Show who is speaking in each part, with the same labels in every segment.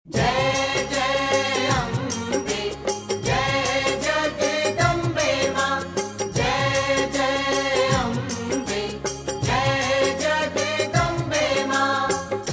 Speaker 1: जय जय अम्बे जय जगदम्बे मां जय जय अम्बे जय जगदम्बे मां।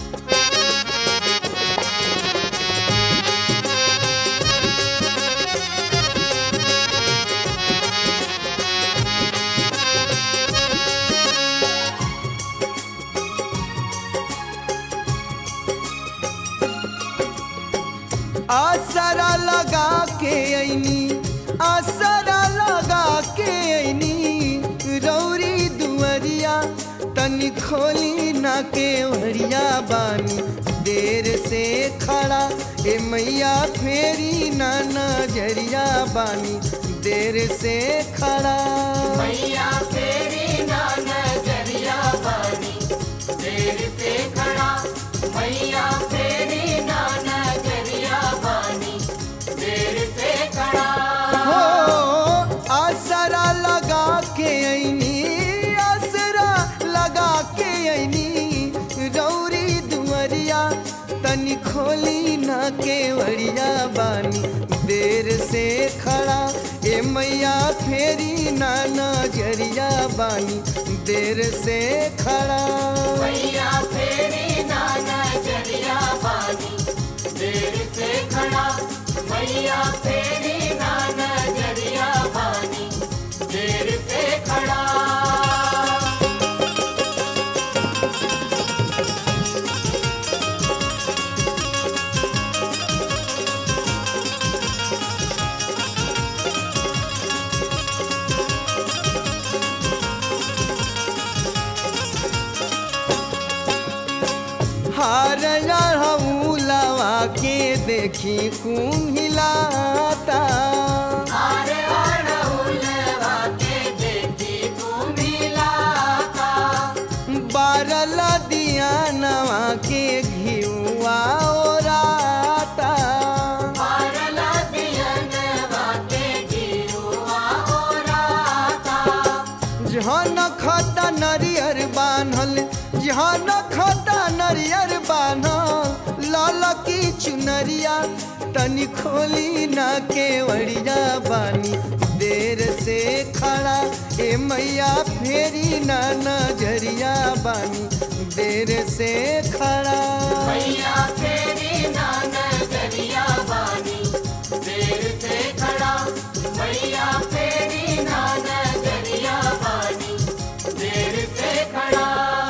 Speaker 2: आसरा लगा के ऐनी आसरा लगा के ऐनी रौरी दुअरिया तनी खोली ना के वरिया बानी देर से खड़ा ए मैया फेरी ना नजरिया बानी देर से खड़ा
Speaker 1: मैया फेरी ना नजरिया बानी देर से खड़ा मैया फेरी ना नजरिया बानी देर से खड़ा।
Speaker 2: हो आसरा लगा के ऐनी आसरा लगा के ऐनी रौरी दुअरिया तनी खोली ना के वरिया बानी देर से खड़ा ए मैया फेरी ना नजरिया बानी देर से खड़ा
Speaker 1: मैया फेरी ना नजरिया बानी देर से खड़ा मैया फेरी ना नजरिया बानी देर से खड़ा।
Speaker 2: हार हऊलवा के देखी कुम्हिलाता
Speaker 1: आरे अड़हुलवा के देखी कुम्हिलाता
Speaker 2: बारल दिया नवा के घिउआ ओराता
Speaker 1: बारला दियनवा के घिउआ ओराता
Speaker 2: जहन खता नरियर बान्हल जहन खता नरियर बान्हल लाल की चुनरिया तनी खोली ना के वरिया बानी देर से खड़ा ए मैया फेरी ना नजरिया बानी देर से खड़ा
Speaker 1: मैया फेरी ना नजरिया बानी देर से खड़ा मैया फेरी ना नजरिया बानी देर से खड़ा।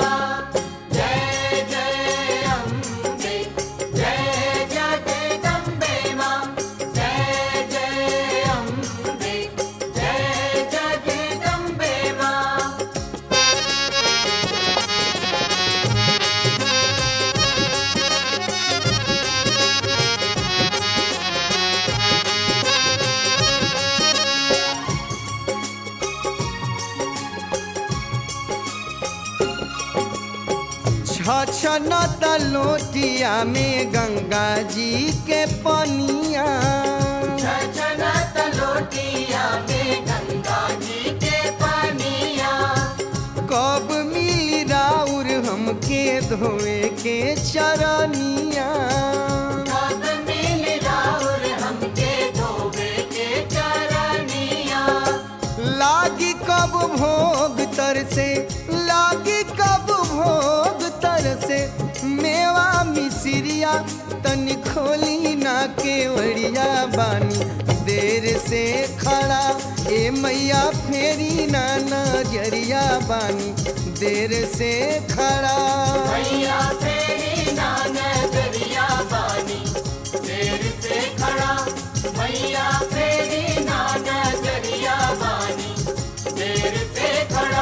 Speaker 1: जय जय अम्बे जय जगदम्बे मां जय जय अम्बे जय जगदम्बे मां।
Speaker 2: छछनत लोटिया में गंगा जी के पनिया
Speaker 1: छछनत लोटिया में गंगा जी के पनिया
Speaker 2: कब मिली राउर हमके धोए के चरनिया
Speaker 1: कब मिल राउर हमके धोबे के चरनिया
Speaker 2: लागी कब भोग तर से लागी कब भोग तर से मेवा मिसिरिया तनी खोली ना के वरिया बानी देर से खड़ा ए मैया फेरी ना नजरिया बानी देर से खड़ा
Speaker 1: मैया फेरी ना नजरिया बानी देर से खड़ा मैया फेरी ना नजरिया बानी देर से खड़ा।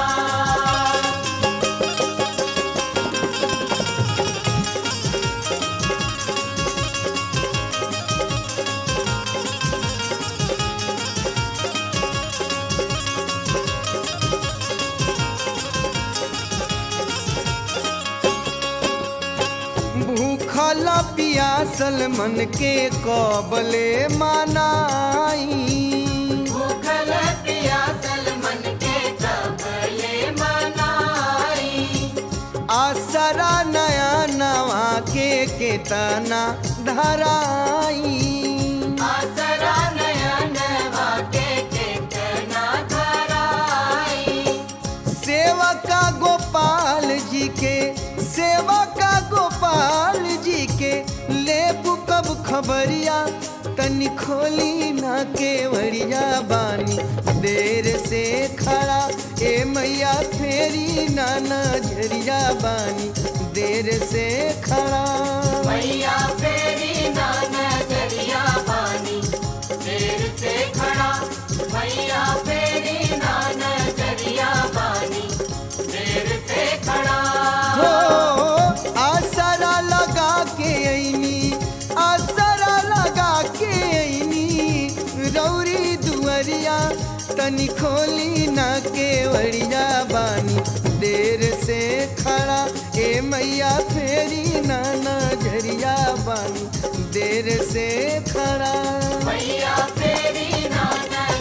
Speaker 2: भूखल पियासल मन के कबले मनाई
Speaker 1: भूखल प्यासल मन के कबले मनाई
Speaker 2: आसरा नया नवा के तना धराई।
Speaker 1: आसरा नयन वाके केतना धराई।
Speaker 2: सेवका गोपाल जी के सेवका गोपाल जी के लेबू कब खबरिया तनी खोली ना केवड़िया बानी देर से खड़ा ए मैया फेरी ना नजरिया बानी देर से खड़ा।
Speaker 1: मैया फेरी ना नजरिया बानी देर से खड़ा। मैया फेरी ना नजरिया बानी देर से खड़ा।
Speaker 2: हो आसरा लगा के ऐनी आसरा लगा के ऐनी रौरी दुअरिया तनी खोली ना केवड़िया बानी देर से खड़ा ए मैया फेरी ना नजरिया बानी देर से खड़ा।
Speaker 1: मैया फेरी ना